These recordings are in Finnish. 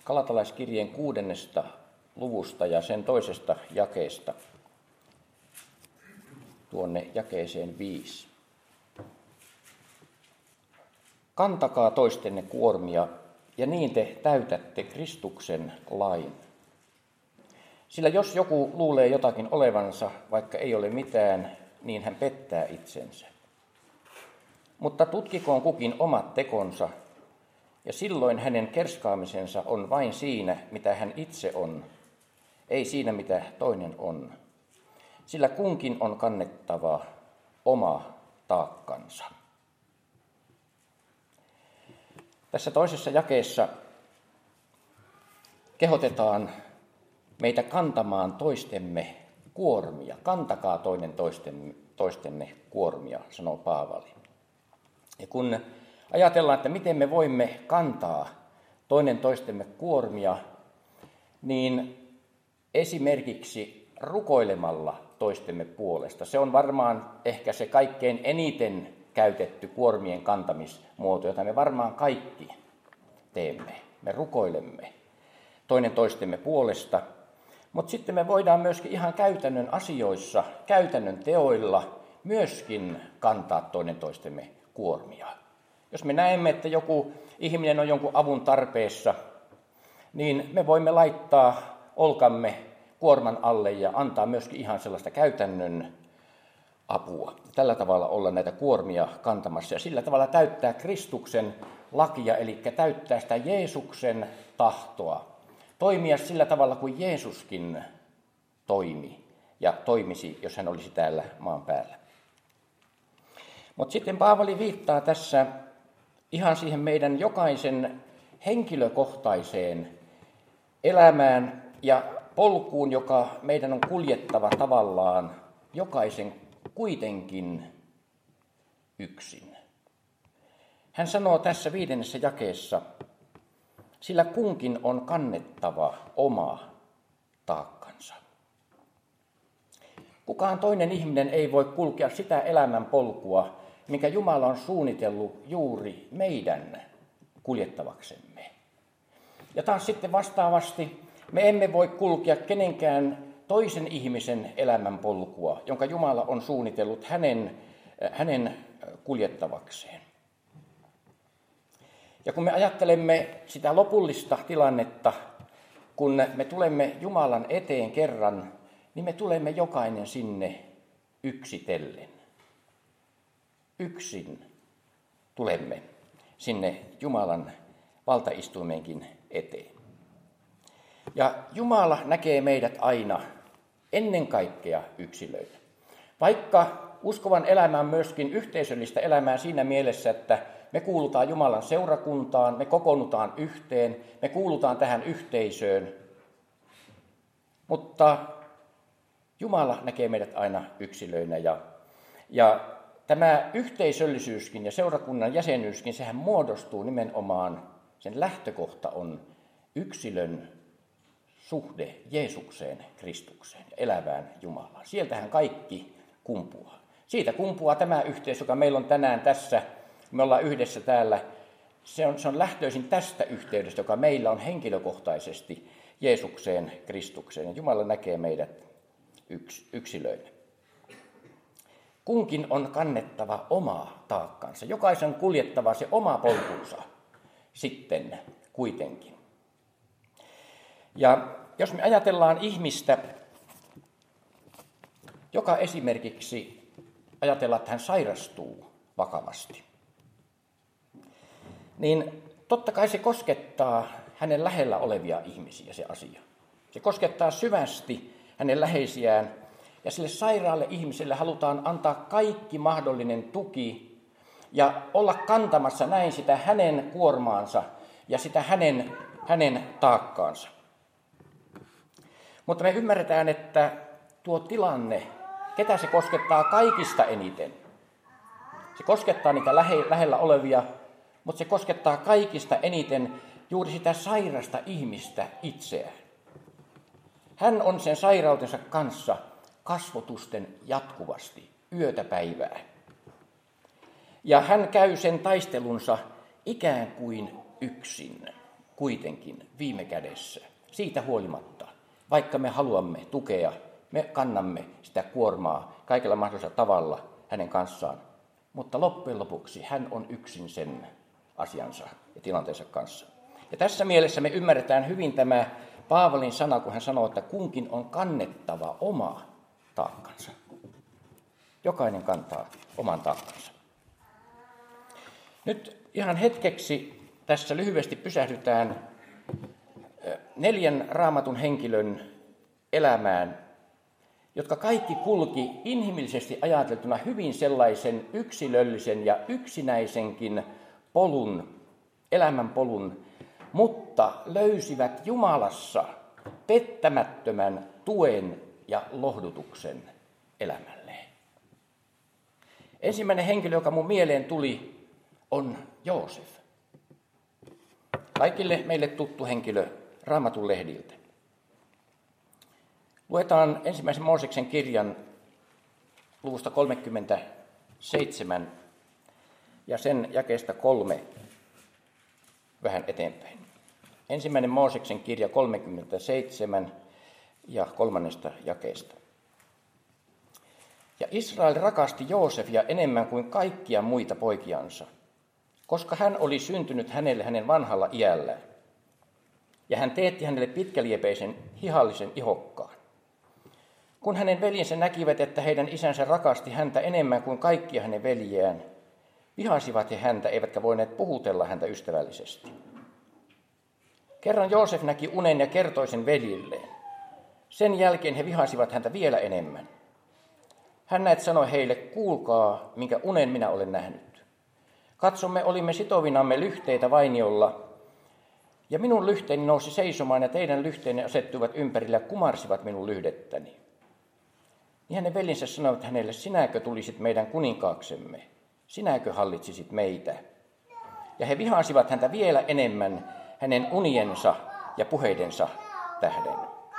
Galatalaiskirjeen 6. luvusta ja sen 2. jakeesta tuonne jakeeseen 5. Kantakaa toistenne kuormia, ja niin te täytätte Kristuksen lain. Sillä jos joku luulee jotakin olevansa, vaikka ei ole mitään, niin hän pettää itsensä. Mutta tutkikoon kukin omat tekonsa, ja silloin hänen kerskaamisensa on vain siinä, mitä hän itse on, ei siinä, mitä toinen on. Sillä kunkin on kannettava oma taakkansa. Tässä toisessa jakeessa kehotetaan meitä kantamaan toistemme kuormia. Kantakaa toistenne kuormia, sanoo Paavali. Ja kun ajatellaan, että miten me voimme kantaa toinen toistemme kuormia, niin esimerkiksi rukoilemalla toistemme puolesta. Se on varmaan ehkä se kaikkein eniten käytetty kuormien kantamismuoto, jota me varmaan kaikki teemme. Me rukoilemme toinen toistemme puolesta, mutta sitten me voidaan myöskin ihan käytännön asioissa, käytännön teoilla myöskin kantaa toinen toistemme kuormia. Jos me näemme, että joku ihminen on jonkun avun tarpeessa, niin me voimme laittaa olkamme kuorman alle ja antaa myöskin ihan sellaista käytännön apua. Tällä tavalla olla näitä kuormia kantamassa ja sillä tavalla täyttää Kristuksen lakia, eli täyttää sitä Jeesuksen tahtoa. Toimia sillä tavalla kuin Jeesuskin toimi ja toimisi, jos hän olisi täällä maan päällä. Mutta sitten Paavali viittaa tässä ihan siihen meidän jokaisen henkilökohtaiseen elämään ja polkuun, joka meidän on kuljettava tavallaan jokaisen kuitenkin yksin. Hän sanoo tässä 5. jakeessa, sillä kunkin on kannettava oma taakkansa. Kukaan toinen ihminen ei voi kulkea sitä elämän polkua, minkä Jumala on suunnitellut juuri meidän kuljettavaksemme. Ja taas sitten vastaavasti me emme voi kulkea kenenkään toisen ihmisen elämän polkua, jonka Jumala on suunnitellut hänen kuljettavakseen. Ja kun me ajattelemme sitä lopullista tilannetta, kun me tulemme Jumalan eteen kerran, niin me tulemme jokainen sinne yksitellen. Yksin tulemme sinne Jumalan valtaistuimenkin eteen. Ja Jumala näkee meidät aina ennen kaikkea yksilöinä. Vaikka uskovan elämä on myöskin yhteisöllistä elämää siinä mielessä, että me kuulutaan Jumalan seurakuntaan, me kokoonnutaan yhteen, me kuulutaan tähän yhteisöön, mutta Jumala näkee meidät aina yksilöinä ja tämä yhteisöllisyyskin ja seurakunnan jäsenyyskin, sehän muodostuu nimenomaan, sen lähtökohta on yksilön suhde Jeesukseen, Kristukseen, elävään Jumalaan. Sieltähän kaikki kumpuaa. Siitä kumpuaa tämä yhteys, joka meillä on tänään tässä, me ollaan yhdessä täällä. Se on lähtöisin tästä yhteydestä, joka meillä on henkilökohtaisesti Jeesukseen, Kristukseen. Ja Jumala näkee meidät yksilöinä. Kunkin on kannettava oma taakkansa. Jokaisen kuljettava se oma polkunsa sitten kuitenkin. Ja jos me ajatellaan ihmistä, joka esimerkiksi ajatellaan, että hän sairastuu vakavasti, niin totta kai se koskettaa hänen lähellä olevia ihmisiä se asia. Se koskettaa syvästi hänen läheisiään ja sille sairaalle ihmiselle halutaan antaa kaikki mahdollinen tuki ja olla kantamassa näin sitä hänen kuormaansa ja sitä hänen taakkaansa. Mutta me ymmärretään, että tuo tilanne, ketä se koskettaa kaikista eniten. Se koskettaa niitä lähellä olevia, mutta se koskettaa kaikista eniten juuri sitä sairasta ihmistä itseään. Hän on sen sairautensa kanssa kasvotusten jatkuvasti, yötä päivää. Ja hän käy sen taistelunsa ikään kuin yksin. kuitenkin viime kädessä, siitä huolimatta, vaikka me haluamme tukea, me kannamme sitä kuormaa kaikella mahdollisella tavalla hänen kanssaan, mutta loppujen lopuksi hän on yksin sen asiansa ja tilanteensa kanssa. Ja tässä mielessä me ymmärretään hyvin tämä Paavalin sana, kun hän sanoo, että kunkin on kannettava oma taakkansa. Jokainen kantaa oman taakkansa. Nyt ihan hetkeksi tässä lyhyesti pysähdytään 4 Raamatun henkilön elämään, jotka kaikki kulki inhimillisesti ajateltuna hyvin sellaisen yksilöllisen ja yksinäisenkin polun, elämänpolun, mutta löysivät Jumalassa pettämättömän tuen ja lohdutuksen elämälleen. Ensimmäinen henkilö, joka mun mieleen tuli, on Joosef. Kaikille meille tuttu henkilö Raamatun lehdiltä. Luetaan ensimmäisen Mooseksen kirjan luvusta 37 ja sen jakeesta 3 vähän eteenpäin. Ensimmäinen Mooseksen kirja 37 ja 3. jakeesta. Ja Israel rakasti Joosefia enemmän kuin kaikkia muita poikiansa, koska hän oli syntynyt hänelle hänen vanhalla iällään. Ja hän teetti hänelle pitkäliepeisen hihallisen ihokkaan. Kun hänen veljensä näkivät, että heidän isänsä rakasti häntä enemmän kuin kaikkia hänen veljiään, vihasivat he häntä, eivätkä voineet puhutella häntä ystävällisesti. Kerran Joosef näki unen ja kertoi sen veljilleen. Sen jälkeen he vihasivat häntä vielä enemmän. Hän näet sanoi heille, kuulkaa, minkä unen minä olen nähnyt. Katsomme, olimme sitovinamme lyhteitä vainiolla, ja minun lyhteeni nousi seisomaan, ja teidän lyhteenne asettuivat ympärillä ja kumarsivat minun lyhdettäni. Niin hänen veljensä sanoivat hänelle, sinäkö tulisit meidän kuninkaaksemme, sinäkö hallitsisit meitä. Ja he vihasivat häntä vielä enemmän hänen uniensa ja puheidensa tähden.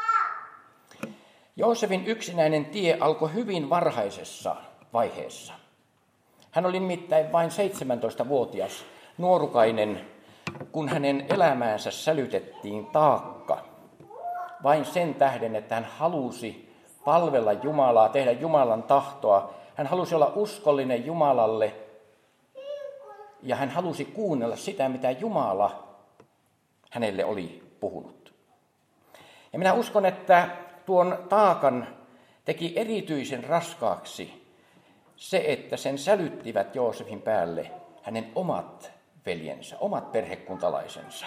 Joosefin yksinäinen tie alkoi hyvin varhaisessa vaiheessa. Hän oli nimittäin vain 17-vuotias nuorukainen, kun hänen elämäänsä sälytettiin taakka. Vain sen tähden, että hän halusi palvella Jumalaa, tehdä Jumalan tahtoa. Hän halusi olla uskollinen Jumalalle ja hän halusi kuunnella sitä, mitä Jumala hänelle oli puhunut. Ja minä uskon, että tuon taakan teki erityisen raskaaksi se, että sen sälyttivät Joosefin päälle hänen omat veljensä, omat perhekuntalaisensa.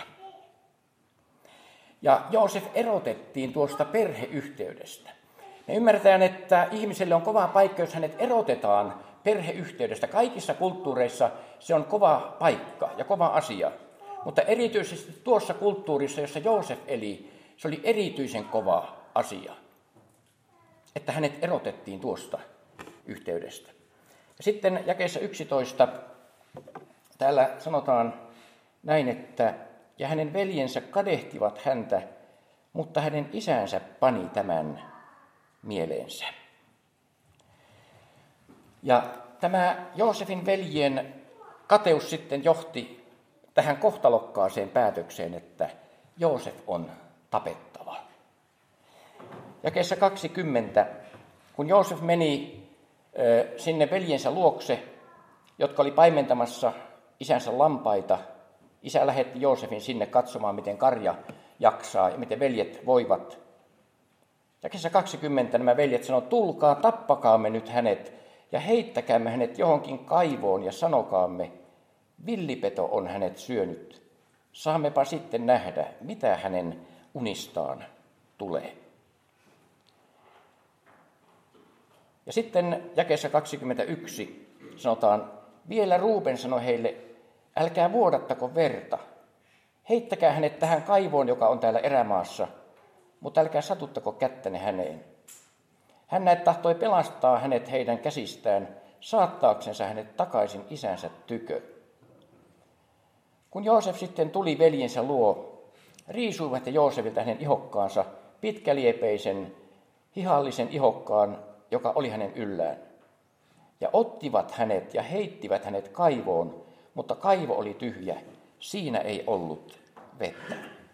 Ja Joosef erotettiin tuosta perheyhteydestä. Me ymmärretään, että ihmiselle on kova paikka, jos hänet erotetaan perheyhteydestä. Kaikissa kulttuureissa se on kova paikka ja kova asia. Mutta erityisesti tuossa kulttuurissa, jossa Joosef eli, se oli erityisen kova asia, että hänet erotettiin tuosta yhteydestä. Ja sitten jakeessa 11 täällä sanotaan näin, että ja hänen veljensä kadehtivat häntä, mutta hänen isänsä pani tämän mieleensä. Ja tämä Joosefin veljen kateus sitten johti tähän kohtalokkaaseen päätökseen, että Joosef on tapettava. Jakeessa 20, kun Joosef meni sinne veljensä luokse, jotka oli paimentamassa isänsä lampaita, isä lähetti Joosefin sinne katsomaan, miten karja jaksaa ja miten veljet voivat. Jakeessa 20 nämä veljet sanoivat, tulkaa, tappakaamme nyt hänet ja heittäkäämme hänet johonkin kaivoon ja sanokaamme, villipeto on hänet syönyt. Saammepa sitten nähdä, mitä hänen unistaan tulee. Ja sitten jakeessa 21 sanotaan, vielä Ruuben sanoi heille, älkää vuodattako verta. Heittäkää hänet tähän kaivoon, joka on täällä erämaassa, mutta älkää satuttako kättäne häneen. Hän näet tahtoi pelastaa hänet heidän käsistään, saattaaksensa hänet takaisin isänsä tykö. Kun Joosef sitten tuli veljensä luo, riisuivat he Joosefilta hänen ihokkaansa, pitkäliepeisen, hihallisen ihokkaan, joka oli hänen yllään. Ja ottivat hänet ja heittivät hänet kaivoon, mutta kaivo oli tyhjä, siinä ei ollut vettä.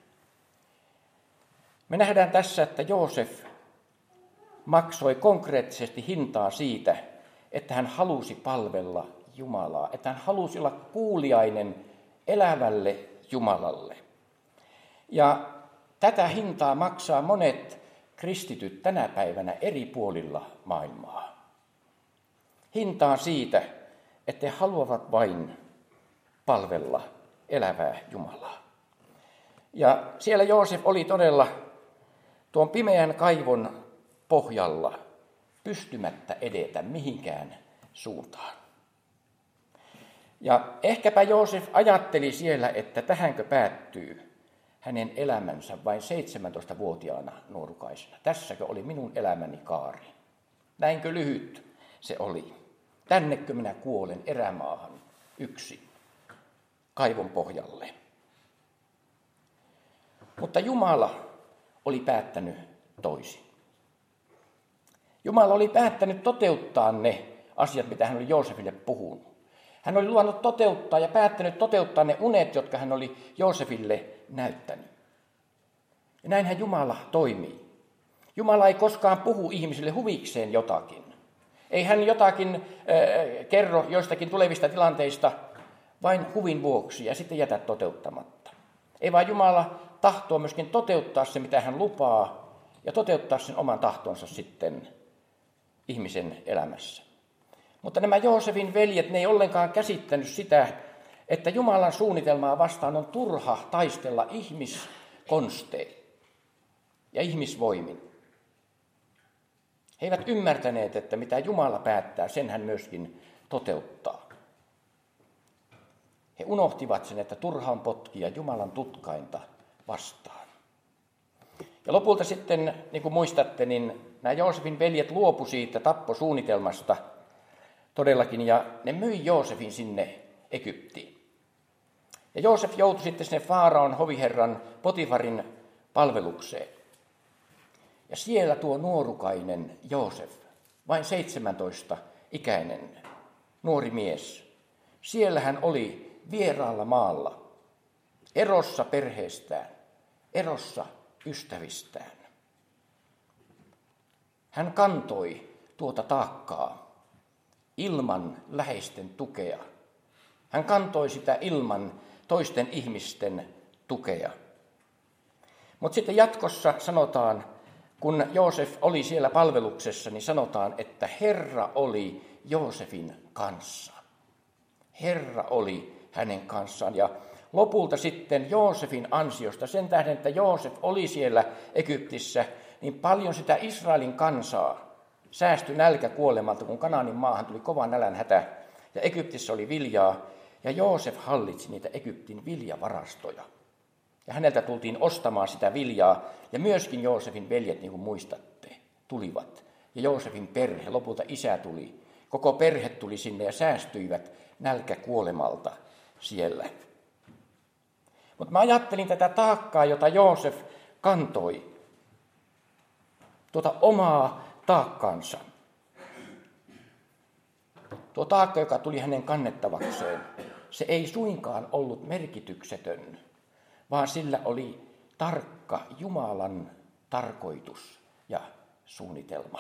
Me nähdään tässä, että Joosef maksoi konkreettisesti hintaa siitä, että hän halusi palvella Jumalaa, että hän halusi olla kuuliainen elävälle Jumalalle. Ja tätä hintaa maksaa monet kristityt tänä päivänä eri puolilla maailmaa. Hintaa siitä, että he haluavat vain palvella elävää Jumalaa. Ja siellä Joosef oli todella tuon pimeän kaivon pohjalla pystymättä edetä mihinkään suuntaan. Ja ehkäpä Joosef ajatteli siellä, että tähänkö päättyy hänen elämänsä vain 17-vuotiaana nuorukaisena. Tässäkö oli minun elämäni kaari? Näinkö lyhyt se oli? Tännekö minä kuolen erämaahan yksin kaivon pohjalle? Mutta Jumala oli päättänyt toisin. Jumala oli päättänyt toteuttaa ne asiat, mitä hän oli Joosefille puhunut. Hän oli luvannut toteuttaa ja päättänyt toteuttaa ne unet, jotka hän oli Joosefille näyttänyt. Ja näinhän Jumala toimii. Jumala ei koskaan puhu ihmisille huvikseen jotakin. Ei hän jotakin kerro joistakin tulevista tilanteista vain huvin vuoksi ja sitten jätä toteuttamatta. Ei vaan Jumala tahtoo myöskin toteuttaa se, mitä hän lupaa, ja toteuttaa sen oman tahtonsa sitten ihmisen elämässä. Mutta nämä Joosefin veljet, ne ei ollenkaan käsittänyt sitä, että Jumalan suunnitelmaa vastaan on turha taistella ihmiskonstein ja ihmisvoimin. He eivät ymmärtäneet, että mitä Jumala päättää, sen hän myöskin toteuttaa. He unohtivat sen, että turha on potkia Jumalan tutkainta vastaan. Ja lopulta sitten, niin kuin muistatte, niin nämä Joosefin veljet luopu siitä tapposuunnitelmasta todellakin, ja ne myi Joosefin sinne Egyptiin. Ja Joosef joutui sitten sinne Faaraon hoviherran Potifarin palvelukseen. Ja siellä tuo nuorukainen Joosef, vain 17-ikäinen nuori mies, siellä hän oli vieraalla maalla, erossa perheestään, erossa ystävistään. Hän kantoi tuota taakkaa ilman läheisten tukea. Hän kantoi sitä ilman toisten ihmisten tukea. Mutta sitten jatkossa sanotaan, kun Joosef oli siellä palveluksessa, niin sanotaan, että Herra oli Joosefin kanssa. Herra oli hänen kanssaan. Ja lopulta sitten Joosefin ansiosta, sen tähden, että Joosef oli siellä Egyptissä, niin paljon sitä Israelin kansaa säästyi nälkäkuolemalta, kun Kanaanin maahan tuli kova nälänhätä. Ja Egyptissä oli viljaa, ja Joosef hallitsi niitä Egyptin viljavarastoja. Ja häneltä tultiin ostamaan sitä viljaa, ja myöskin Joosefin veljet, niin kuin muistatte, tulivat. Ja Joosefin perhe, lopulta isä tuli, koko perhe tuli sinne ja säästyivät nälkäkuolemalta siellä. Mutta mä ajattelin tätä taakkaa, jota Joosef kantoi, tuota omaa taakkaansa. Tuo taakka, joka tuli hänen kannettavakseen, se ei suinkaan ollut merkityksetön, vaan sillä oli tarkka Jumalan tarkoitus ja suunnitelma.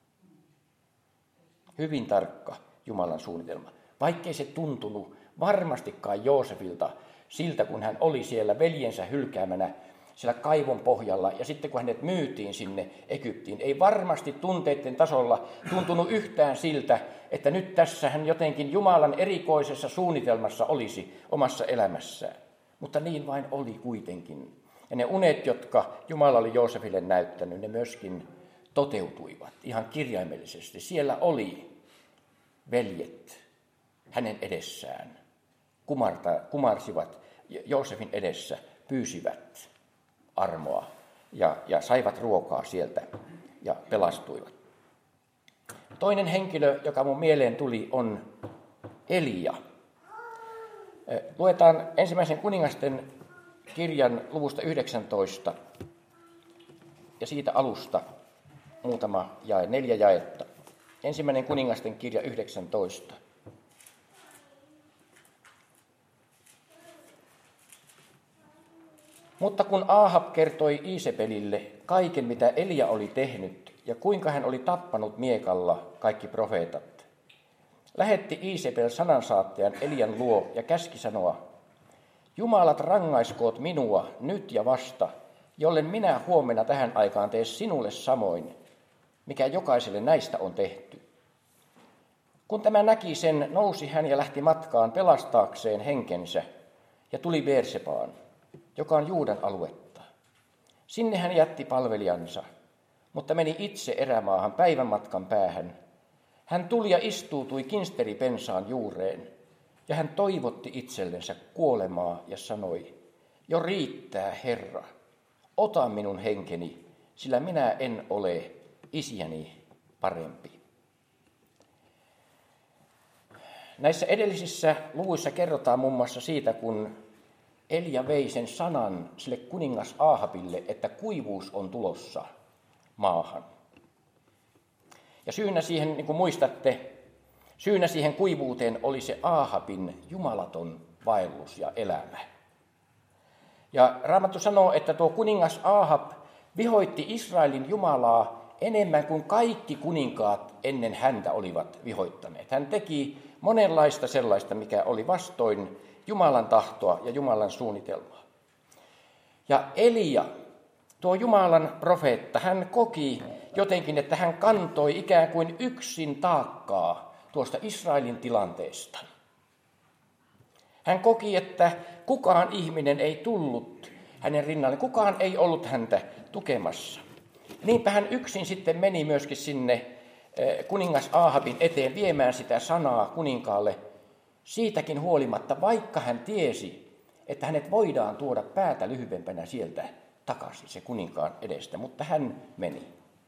Hyvin tarkka Jumalan suunnitelma. Vaikkei se tuntunut varmastikaan Joosefilta siltä, kun hän oli siellä veljensä hylkäämänä siellä kaivon pohjalla, ja sitten kun hänet myytiin sinne Egyptiin, ei varmasti tunteiden tasolla tuntunut yhtään siltä, että nyt tässä hän jotenkin Jumalan erikoisessa suunnitelmassa olisi omassa elämässään. Mutta niin vain oli kuitenkin. Ja ne unet, jotka Jumala oli Joosefille näyttänyt, ne myöskin toteutuivat ihan kirjaimellisesti. Siellä oli veljet hänen edessään, kumarsivat Joosefin edessä, pyysivät armoa ja saivat ruokaa sieltä ja pelastuivat. Toinen henkilö, joka mun mieleen tuli, on Elia. Luetaan ensimmäisen kuningasten kirjan luvusta 19 ja siitä alusta muutama jae, 4 jaetta. Ensimmäinen kuningasten kirja 19. Mutta kun Aahab kertoi Iisebelille kaiken, mitä Elia oli tehnyt ja kuinka hän oli tappanut miekalla kaikki profeetat, lähetti Iisebel sanansaattajan Elian luo ja käski sanoa: Jumalat rangaiskoot minua nyt ja vasta, jollen minä huomenna tähän aikaan tee sinulle samoin, mikä jokaiselle näistä on tehty. Kun tämä näki sen, nousi hän ja lähti matkaan pelastaakseen henkensä ja tuli Beersebaan, joka on Juudan aluetta. Sinne hän jätti palvelijansa, mutta meni itse erämaahan päivän matkan päähän. Hän tuli ja istuutui kinsteripensaan juureen, ja hän toivotti itsellensä kuolemaa ja sanoi: Jo riittää, Herra, ota minun henkeni, sillä minä en ole isiäni parempi. Näissä edellisissä luvuissa kerrotaan muun muassa siitä, kun Elia vei sen sanan sille kuningas Aahabille, että kuivuus on tulossa maahan. Ja syynä siihen, niin kuin muistatte, syynä siihen kuivuuteen oli se Aahabin jumalaton vaellus ja elämä. Ja Raamattu sanoo, että tuo kuningas Aahab vihoitti Israelin Jumalaa enemmän kuin kaikki kuninkaat ennen häntä olivat vihoittaneet. Hän teki monenlaista sellaista, mikä oli vastoin Jumalan tahtoa ja Jumalan suunnitelmaa. Ja Elia, tuo Jumalan profeetta, hän koki jotenkin, että hän kantoi ikään kuin yksin taakkaa tuosta Israelin tilanteesta. Hän koki, että kukaan ihminen ei tullut hänen rinnalle, kukaan ei ollut häntä tukemassa. Niinpä hän yksin sitten meni myöskin sinne kuningas Aahabin eteen viemään sitä sanaa kuninkaalle, siitäkin huolimatta, vaikka hän tiesi, että hänet voidaan tuoda päätä lyhyempänä sieltä takaisin se kuninkaan edestä, mutta hän meni.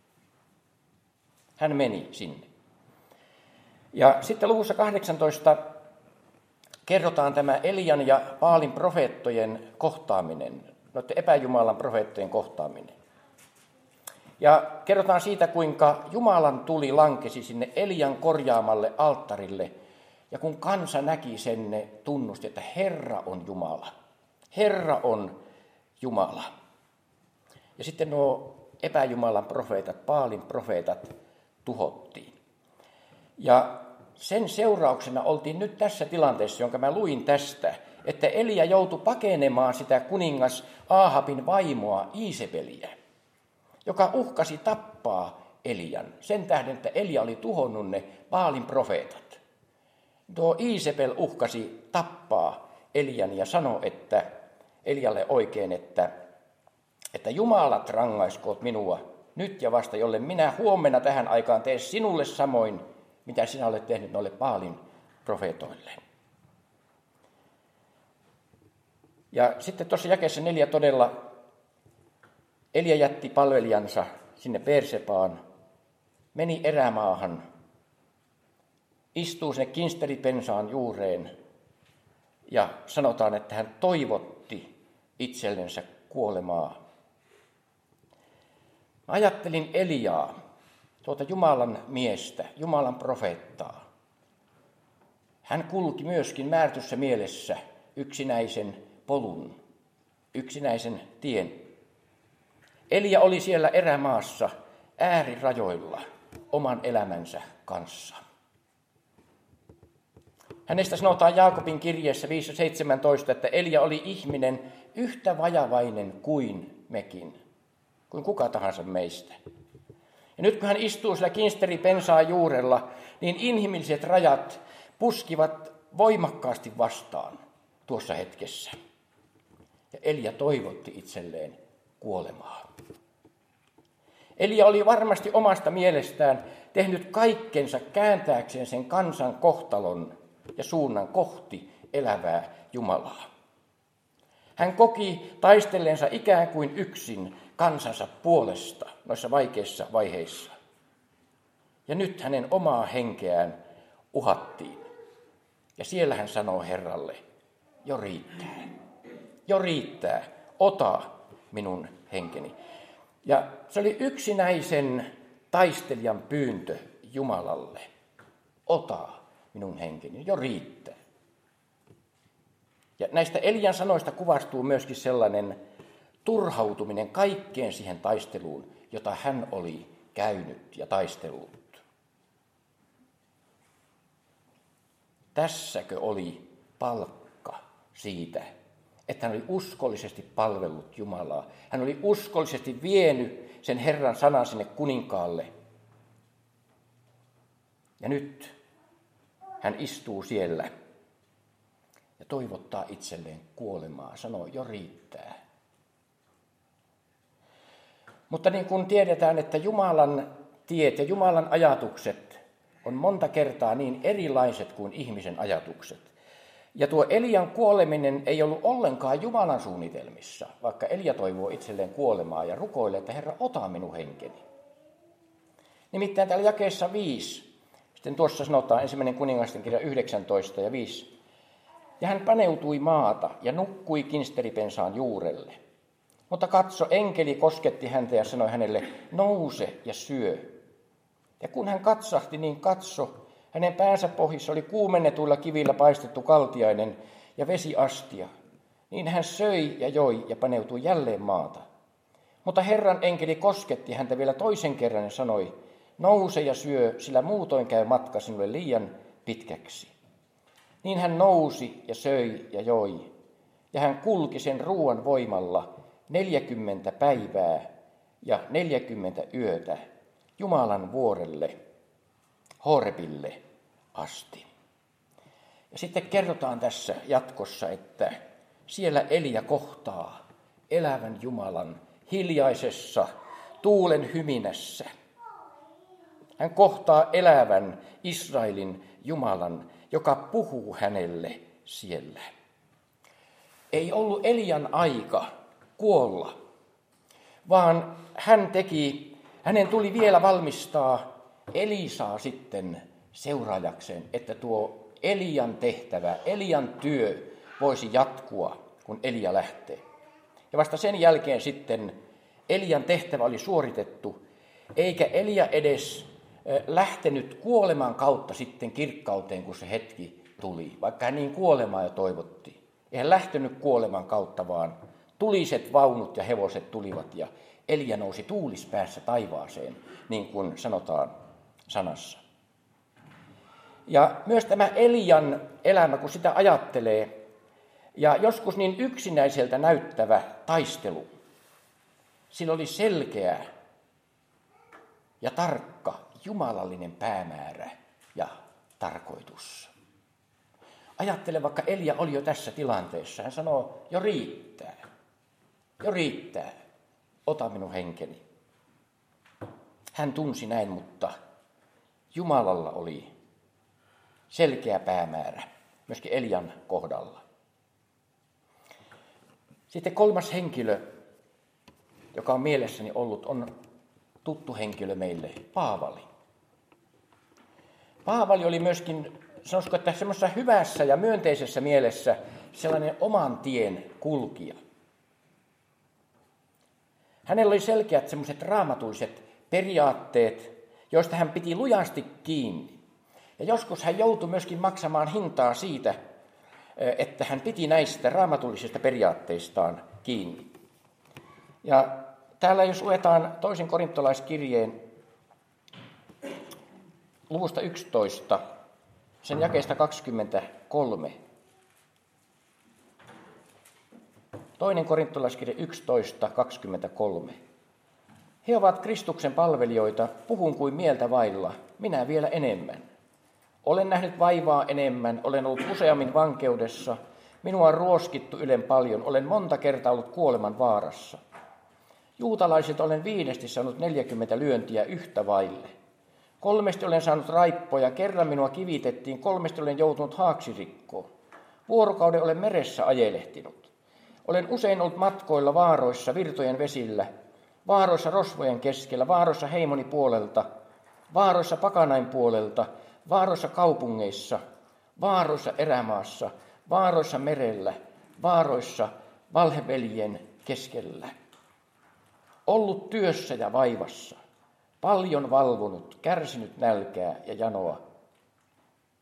Hän meni sinne. Ja sitten luvussa 18 kerrotaan tämä Elian ja Baalin profeettojen kohtaaminen, noiden epäjumalan profeettojen kohtaaminen. Ja kerrotaan siitä, kuinka Jumalan tuli lankesi sinne Elian korjaamalle alttarille. Ja kun kansa näki sen, ne tunnusti, että Herra on Jumala. Herra on Jumala. Ja sitten nuo epäjumalan profeetat, Baalin profeetat tuhottiin. Ja sen seurauksena oltiin nyt tässä tilanteessa, jonka mä luin tästä, että Elia joutui pakenemaan sitä kuningas Aahabin vaimoa Iisebeliä, joka uhkasi tappaa Elian sen tähden, että Elia oli tuhonnut ne Baalin profeetat. Tuo Iisebel uhkasi tappaa Elian ja sanoi, että Elialle oikein, että Jumalat rangaiskoot minua nyt ja vasta, jolle minä huomenna tähän aikaan tee sinulle samoin, mitä sinä olet tehnyt noille Baalin profeetoille. Ja sitten tuossa jakeessa 4 todella Elia jätti palvelijansa sinne Beersebaan, meni erämaahan, istuu sinne kinsteripensaan juureen ja sanotaan, että hän toivotti itsellensä kuolemaa. Mä ajattelin Eliaa, tuota Jumalan miestä, Jumalan profeettaa. Hän kulki myöskin määrätyssä mielessä yksinäisen polun, yksinäisen tien. Elia oli siellä erämaassa äärirajoilla oman elämänsä kanssa. Hänestä sanotaan Jaakobin kirjeessä 5:17, että Elia oli ihminen yhtä vajavainen kuin mekin, kuin kuka tahansa meistä. Ja nyt kun hän istuu sillä kinsteripensaan juurella, niin inhimilliset rajat puskivat voimakkaasti vastaan tuossa hetkessä. Ja Elia toivotti itselleen kuolemaa. Elia oli varmasti omasta mielestään tehnyt kaikkensa kääntääkseen sen kansan kohtalon ja suunnan kohti elävää Jumalaa. Hän koki taistelleensa ikään kuin yksin kansansa puolesta noissa vaikeissa vaiheissa. Ja nyt hänen omaa henkeään uhattiin. Ja siellä hän sanoo Herralle, jo riittää, ota minun henkeni. Ja se oli yksinäisen taistelijan pyyntö Jumalalle, ota minun henkeni, jo riittää. Ja näistä Elian sanoista kuvastuu myöskin sellainen turhautuminen kaikkeen siihen taisteluun, jota hän oli käynyt ja taistellut. Tässäkö oli palkka siitä, että hän oli uskollisesti palvellut Jumalaa. Hän oli uskollisesti vienyt sen Herran sanan sinne kuninkaalle. Ja nyt hän istuu siellä ja toivottaa itselleen kuolemaa. Sanoo, jo riittää. Mutta niin kuin tiedetään, että Jumalan tiet ja Jumalan ajatukset on monta kertaa niin erilaiset kuin ihmisen ajatukset. Ja tuo Elian kuoleminen ei ollut ollenkaan Jumalan suunnitelmissa, vaikka Elia toivoo itselleen kuolemaa ja rukoilee, että Herra, ota minun henkeni. Nimittäin täällä jakeessa 5, sitten tuossa sanotaan 1. kuningasten kirja 19 ja 5. Ja hän paneutui maata ja nukkui kinsteripensaan juurelle. Mutta katso, enkeli kosketti häntä ja sanoi hänelle, nouse ja syö. Ja kun hän katsahti, niin katso, hänen päänsä pohjissa oli kuumennetuilla kivillä paistettu kaltiainen ja vesiastia. Niin hän söi ja joi ja paneutui jälleen maata. Mutta Herran enkeli kosketti häntä vielä toisen kerran ja sanoi, nouse ja syö, sillä muutoin käy matka sinulle liian pitkäksi. Niin hän nousi ja söi ja joi, ja hän kulki sen ruoan voimalla 40 päivää ja 40 yötä Jumalan vuorelle, Horebille asti. Ja sitten kerrotaan tässä jatkossa, että siellä Elia kohtaa elävän Jumalan hiljaisessa tuulen hyminässä. Hän kohtaa elävän Israelin Jumalan, joka puhuu hänelle siellä. Ei ollut Elian aika kuolla, vaan hänen tuli vielä valmistaa Elisaa sitten seuraajakseen, että tuo Elian tehtävä, Elian työ voisi jatkua, kun Elia lähtee. Ja vasta sen jälkeen sitten Elian tehtävä oli suoritettu, eikä Elia edes lähtenyt kuoleman kautta sitten kirkkauteen, kun se hetki tuli, vaikka hän niin kuolemaa jo toivottiin. Ei hän lähtenyt kuoleman kautta, vaan tuliset vaunut ja hevoset tulivat ja Elia nousi tuulispäässä taivaaseen, niin kuin sanotaan sanassa. Ja myös tämä Elian elämä, kun sitä ajattelee, ja joskus niin yksinäiseltä näyttävä taistelu, sillä oli selkeä ja tarkka jumalallinen päämäärä ja tarkoitus. Ajattele, vaikka Elia oli jo tässä tilanteessa, hän sanoo, jo riittää, ota minun henkeni. Hän tunsi näin, mutta Jumalalla oli selkeä päämäärä, myöskin Elian kohdalla. Sitten kolmas henkilö, joka on mielessäni ollut, on tuttu henkilö meille, Paavali. Paavali oli myöskin, sanoisiko, että semmoisessa hyvässä ja myönteisessä mielessä sellainen oman tien kulkija. Hänellä oli selkeät semmoiset raamatulliset periaatteet, joista hän piti lujasti kiinni. Ja joskus hän joutui myöskin maksamaan hintaa siitä, että hän piti näistä raamatullisista periaatteistaan kiinni. Ja täällä jos luetaan 2. korintolaiskirjeen luvusta 11, sen jakeesta 23. 2. korintolaiskirje 11, 23. He ovat Kristuksen palvelijoita, puhun kuin mieltä vailla, minä vielä enemmän. Olen nähnyt vaivaa enemmän, olen ollut useammin vankeudessa, minua on ruoskittu ylen paljon, olen monta kertaa ollut kuoleman vaarassa. Juutalaisilta olen 5 saanut 40 lyöntiä yhtä vaille. 3 olen saanut raippoja, kerran minua kivitettiin, 3 olen joutunut haaksirikkoon. Vuorokauden olen meressä ajelehtinut. Olen usein ollut matkoilla vaaroissa virtojen vesillä, vaaroissa rosvojen keskellä, vaaroissa heimoni puolelta, vaaroissa pakanain puolelta, vaaroissa kaupungeissa, vaaroissa erämaassa, vaaroissa merellä, vaaroissa valheveljien keskellä. Ollut työssä ja vaivassa, paljon valvonut, kärsinyt nälkää ja janoa.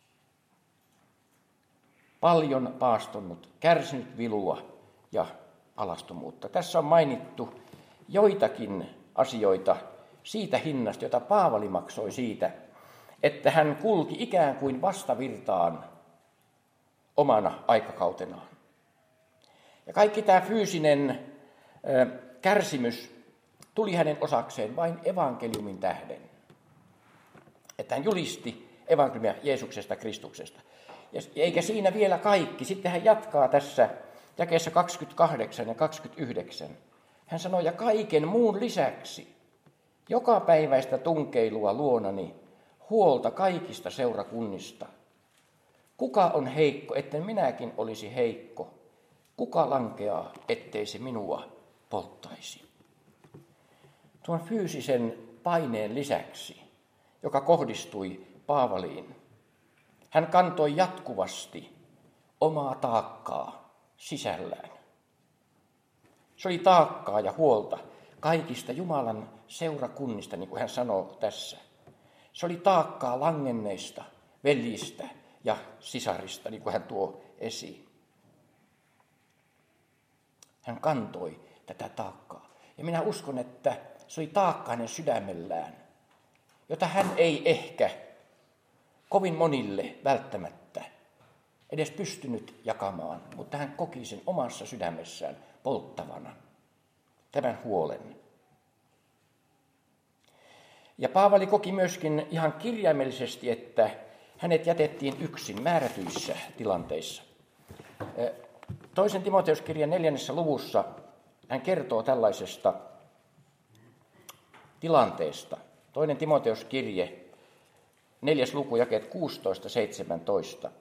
Paljon paastonnut, kärsinyt vilua ja alastomuutta. Tässä on mainittu joitakin asioita siitä hinnasta, jota Paavali maksoi siitä, että hän kulki ikään kuin vastavirtaan omana aikakautenaan. Ja kaikki tämä fyysinen kärsimys tuli hänen osakseen vain evankeliumin tähden. Että hän julisti evankeliumia Jeesuksesta Kristuksesta. Eikä siinä vielä kaikki. Sitten hän jatkaa tässä jakeessa 28 ja 29. Hän sanoi, ja kaiken muun lisäksi jokapäiväistä tunkeilua luonani, huolta kaikista seurakunnista. Kuka on heikko, etten minäkin olisi heikko? Kuka lankeaa, ettei se minua polttaisi? Tuon fyysisen paineen lisäksi, joka kohdistui Paavaliin, hän kantoi jatkuvasti omaa taakkaa sisällään. Se oli taakkaa ja huolta kaikista Jumalan seurakunnista, niin kuin hän sanoo tässä. Se oli taakkaa langenneista veljistä ja sisarista, niin kuin hän tuo esiin. Hän kantoi tätä taakkaa. Ja minä uskon, että se oli taakka hänen sydämellään, jota hän ei ehkä kovin monille välttämättä edes pystynyt jakamaan, mutta hän koki sen omassa sydämessään polttavana, tämän huolen. Ja Paavali koki myöskin ihan kirjaimellisesti, että hänet jätettiin yksin määrätyissä tilanteissa. 2. Timoteuskirjan 4. luvussa hän kertoo tällaisesta tilanteesta. 2. Timoteuskirje, 4. luku, jakeet 16-17.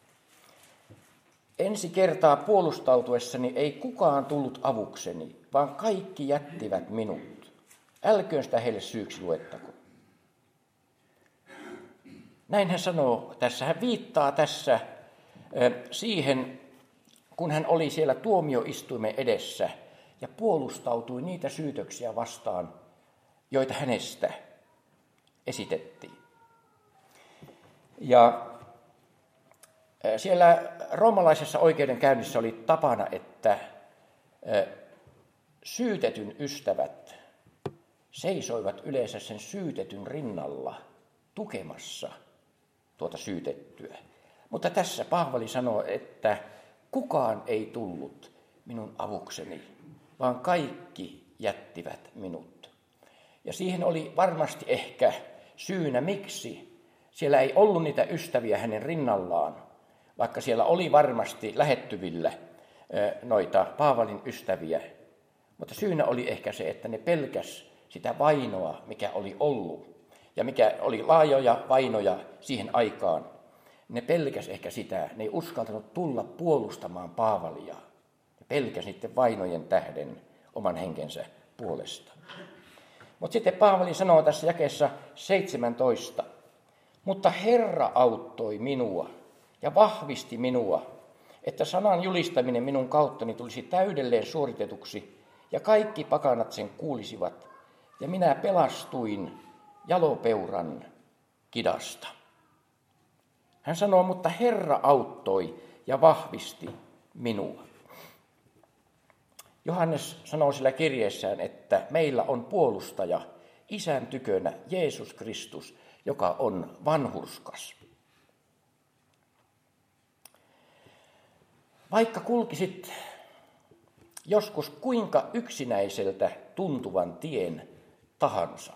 Ensi kertaa puolustautuessani ei kukaan tullut avukseni, vaan kaikki jättivät minut. Älköön sitä heille syyksi luettako. Näin hän sanoo tässä. Hän viittaa tässä siihen, kun hän oli siellä tuomioistuimen edessä ja puolustautui niitä syytöksiä vastaan, joita hänestä esitettiin. Ja siellä roomalaisessa oikeudenkäynnissä oli tapana, että syytetyn ystävät seisoivat yleensä sen syytetyn rinnalla tukemassa tuota syytettyä. Mutta tässä Paavali sanoo, että kukaan ei tullut minun avukseni, vaan kaikki jättivät minut. Ja siihen oli varmasti ehkä syynä, miksi siellä ei ollut niitä ystäviä hänen rinnallaan, vaikka siellä oli varmasti lähettyvillä noita Paavalin ystäviä. Mutta syynä oli ehkä se, että ne pelkäs sitä vainoa, mikä oli ollut, ja mikä oli laajoja vainoja siihen aikaan. Ne pelkäs ehkä sitä, ne ei uskaltanut tulla puolustamaan Paavalia. Ne pelkäs niiden vainojen tähden oman henkensä puolesta. Mutta sitten Paavali sanoo tässä jakeessa 17, mutta Herra auttoi minua ja vahvisti minua, että sanan julistaminen minun kauttani tulisi täydelleen suoritetuksi ja kaikki pakanat sen kuulisivat, ja minä pelastuin jalopeuran kidasta. Hän sanoo, mutta Herra auttoi ja vahvisti minua. Johannes sanoo sillä kirjeessään, että meillä on puolustaja Isän tykönä Jeesus Kristus, joka on vanhurskas. Vaikka kulkisit joskus kuinka yksinäiseltä tuntuvan tien tahansa,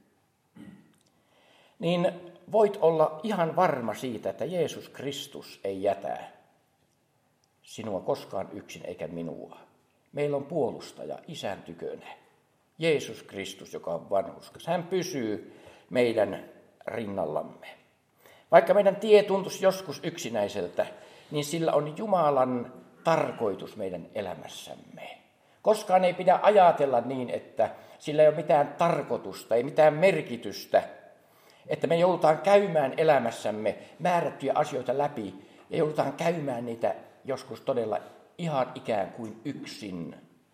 niin voit olla ihan varma siitä, että Jeesus Kristus ei jätä sinua koskaan yksin eikä minua. Meillä on puolustaja Isän tykönä, Jeesus Kristus, joka on vanhurskas. Hän pysyy meidän rinnallamme. Vaikka meidän tie tuntuisi joskus yksinäiseltä, niin sillä on Jumalan tarkoitus meidän elämässämme. Koskaan ei pidä ajatella niin, että sillä ei ole mitään tarkoitusta, ei mitään merkitystä, että me joudutaan käymään elämässämme määrättyjä asioita läpi ja joudutaan käymään niitä joskus todella ihan ikään kuin yksin.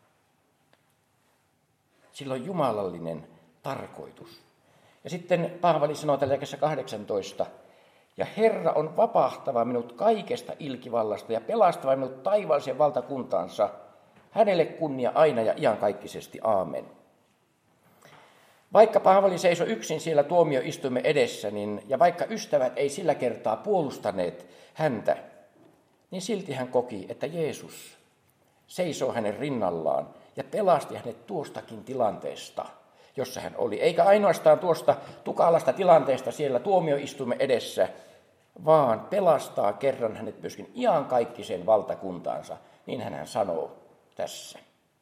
Sillä on jumalallinen tarkoitus. Ja sitten Paavali sanoo tällä jakeessa 18, ja Herra on vapahtava minut kaikesta ilkivallasta ja pelastava minut taivaalliseen valtakuntaansa Hänelle kunnia aina ja iankaikkisesti. Aamen. Vaikka Paavali seisoi yksin siellä tuomioistuimen edessä, ja vaikka ystävät ei sillä kertaa puolustaneet häntä, niin silti hän koki, että Jeesus seisoo hänen rinnallaan ja pelasti hänet tuostakin tilanteesta, jossa hän oli. Eikä ainoastaan tuosta tukalasta tilanteesta siellä tuomioistuimen edessä, vaan pelastaa kerran hänet myöskin iankaikkiseen valtakuntaansa, niin hän sanoo tässä.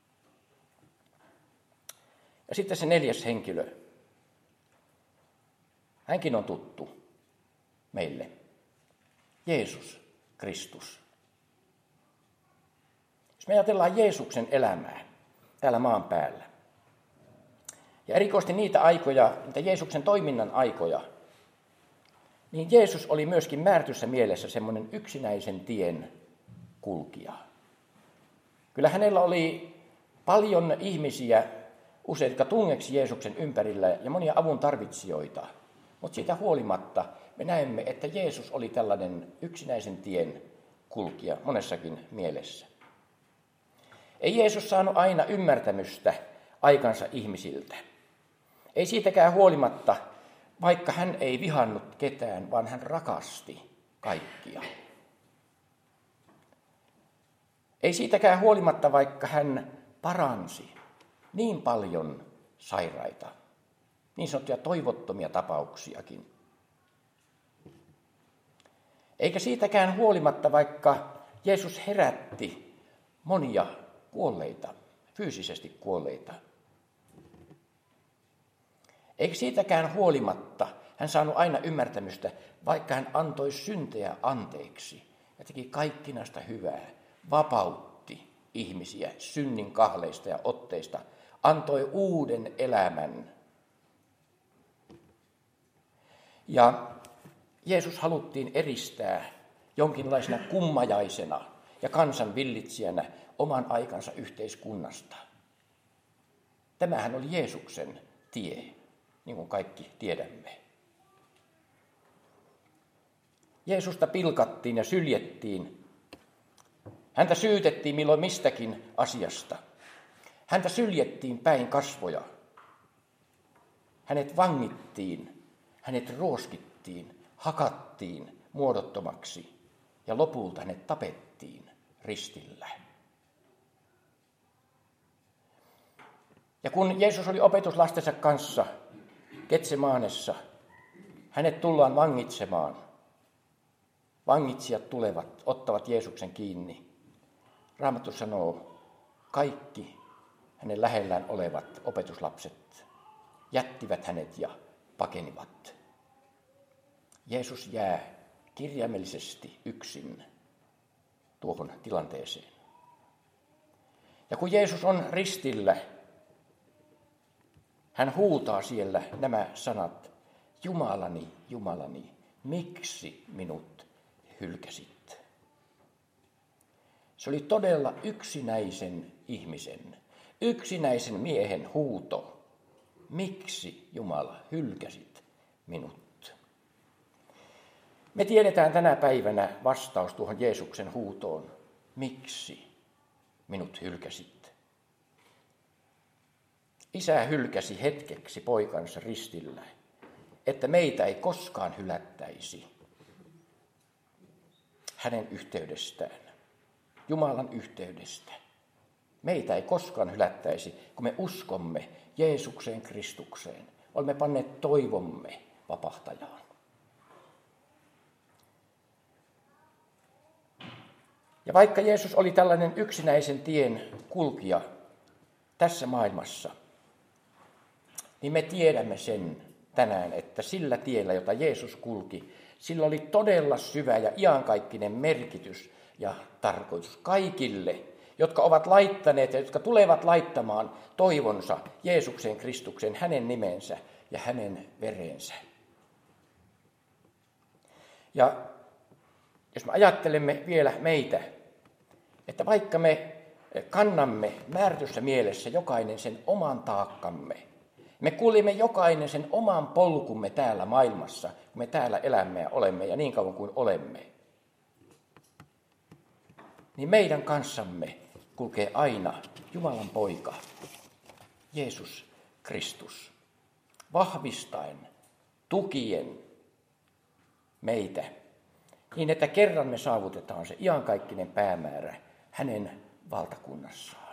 Ja sitten se 4. henkilö. Hänkin on tuttu meille. Jeesus Kristus. Jos me ajatellaan Jeesuksen elämää täällä maan päällä, ja erikoisesti niitä aikoja, niitä Jeesuksen toiminnan aikoja, niin Jeesus oli myöskin määrätyssä mielessä semmoinen yksinäisen tien kulkija. Kyllä hänellä oli paljon ihmisiä, usein, jotka tungeksi Jeesuksen ympärillä ja monia avun tarvitsijoita. Mutta siitä huolimatta me näemme, että Jeesus oli tällainen yksinäisen tien kulkija monessakin mielessä. Ei Jeesus saanut aina ymmärtämystä aikansa ihmisiltä. Ei siitäkään huolimatta, vaikka hän ei vihannut ketään, vaan hän rakasti kaikkia. Ei siitäkään huolimatta, vaikka hän paransi niin paljon sairaita, niin sanottuja toivottomia tapauksiakin. Eikä siitäkään huolimatta, vaikka Jeesus herätti monia kuolleita, fyysisesti kuolleita. Eikä siitäkään huolimatta hän saanut aina ymmärtämystä, vaikka hän antoi syntejä anteeksi ja teki kaikkinaista hyvää, vapautti ihmisiä synnin kahleista ja otteista, antoi uuden elämän. Ja Jeesus haluttiin eristää jonkinlaisena kummajaisena ja kansan villitsijänä oman aikansa yhteiskunnasta. Tämähän oli Jeesuksen tie, niin kuin kaikki tiedämme. Jeesusta pilkattiin ja syljettiin. Häntä syytettiin milloin mistäkin asiasta. Häntä syljettiin päin kasvoja. Hänet vangittiin, hänet ruoskittiin, hakattiin muodottomaksi ja lopulta hänet tapettiin ristillä. Ja kun Jeesus oli opetuslastensa kanssa Getsemanessa, hänet tullaan vangitsemaan. Vangitsijat tulevat, ottavat Jeesuksen kiinni. Raamattu sanoo, kaikki hänen lähellään olevat opetuslapset jättivät hänet ja pakenivat. Jeesus jää kirjaimellisesti yksin tuohon tilanteeseen. Ja kun Jeesus on ristillä, hän huutaa siellä nämä sanat, Jumalani, Jumalani, miksi minut hylkäsit? Se oli todella yksinäisen ihmisen, yksinäisen miehen huuto. Miksi, Jumala, hylkäsit minut? Me tiedetään tänä päivänä vastaus tuohon Jeesuksen huutoon. Miksi minut hylkäsit? Isä hylkäsi hetkeksi poikansa ristillä, että meitä ei koskaan hylättäisi hänen yhteydestään, Jumalan yhteydestä. Meitä ei koskaan hylättäisi, kun me uskomme Jeesukseen Kristukseen. Olemme panneet toivomme vapahtajaan. Ja vaikka Jeesus oli tällainen yksinäisen tien kulkija tässä maailmassa, niin me tiedämme sen tänään, että sillä tiellä, jota Jeesus kulki, sillä oli todella syvä ja iankaikkinen merkitys ja tarkoitus kaikille, jotka ovat laittaneet ja jotka tulevat laittamaan toivonsa Jeesukseen Kristukseen, hänen nimensä ja hänen verensä. Ja jos me ajattelemme vielä meitä, että vaikka me kannamme määrätyssä mielessä jokainen sen oman taakkamme, me kuljemme jokainen sen oman polkumme täällä maailmassa, kun me täällä elämme ja olemme ja niin kauan kuin olemme, niin meidän kanssamme kulkee aina Jumalan poika, Jeesus Kristus, vahvistaen, tukien meitä, niin että kerran me saavutetaan se iankaikkinen päämäärä hänen valtakunnassaan.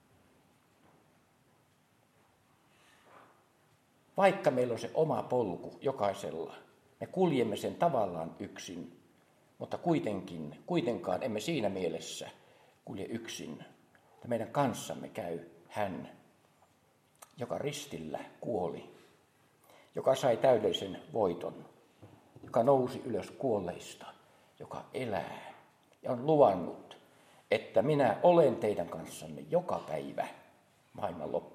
Vaikka meillä on se oma polku jokaisella, me kuljemme sen tavallaan yksin, mutta kuitenkaan emme siinä mielessä kulje yksin. Että meidän kanssamme käy hän, joka ristillä kuoli, joka sai täydellisen voiton, joka nousi ylös kuolleista, joka elää ja on luvannut, että minä olen teidän kanssanne joka päivä maailman loppuun